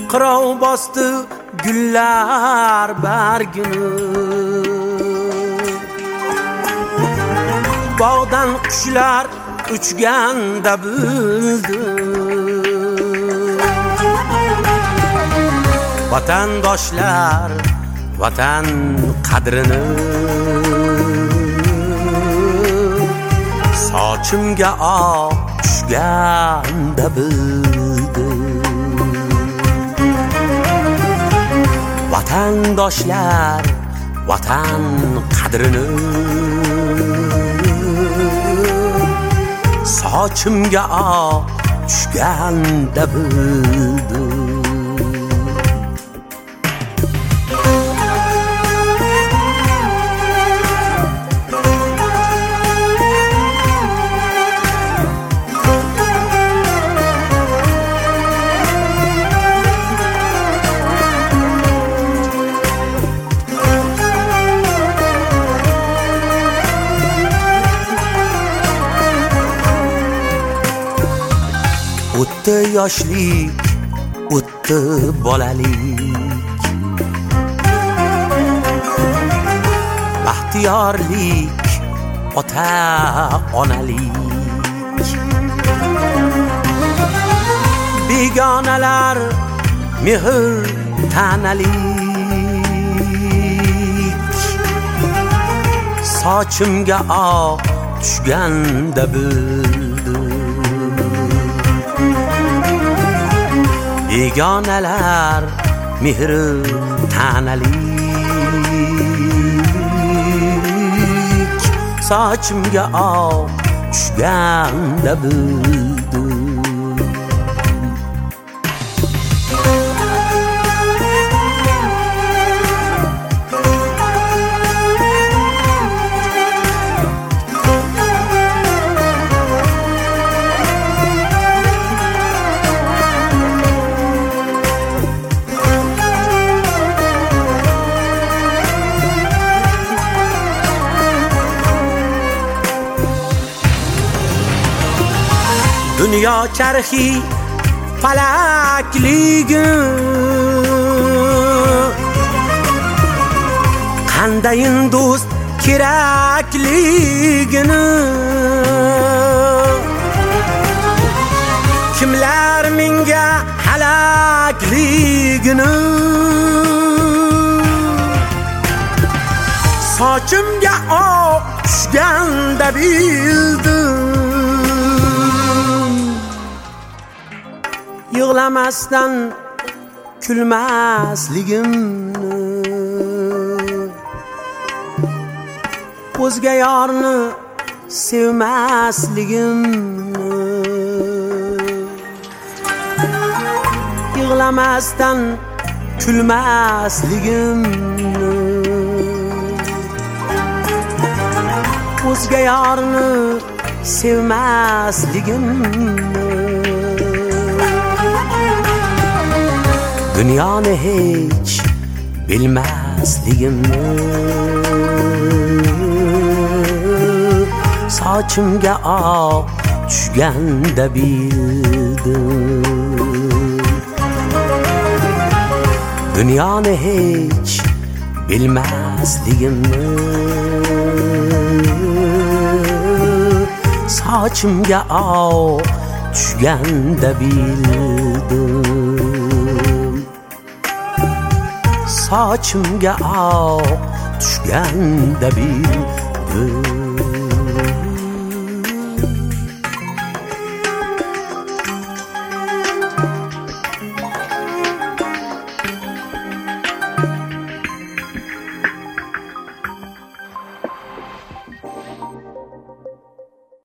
qirov bosdi gullar bargini. Bog'dan qushlar uchganda bildi vatandoshlar vatan qadrini. Sochimga oq tushganda bildi vatandoshlar vatan qadrini. Sochimga oq tushganda bildi. O'tdi yoshlik, o'tdi bolalik, baxtiyorlik, ota onalik. Begonalar mehr tanalik. Sochimga oq tushganda bildi begonalar mehri tanalik. Sochimga oq tushganda bildi. Dünya charxi falakligi qandayin do'st kerakligini kimlar menga halakligini sochimga oq tushganda bildim. Yig'lamasdan kulmasligimni o'zga yorni sevmasligimni yig'lamasdan kulmasligimni o'zga yorni sevmasligimni dunyoni hech bilmasligimni sochimga oq tushganda bildim. Dunyoni hech bilmasligimni sochimga oq tushganda bildim. Sochimga oq tushganda bildim.